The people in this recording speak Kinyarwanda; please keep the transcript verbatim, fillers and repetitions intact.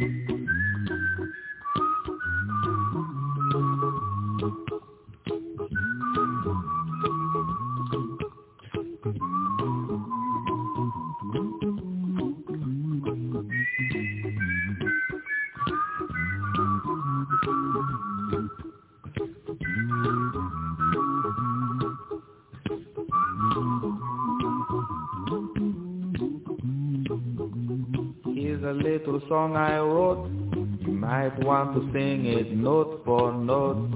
Here's a little song I wrote. You might want to sing it note for note.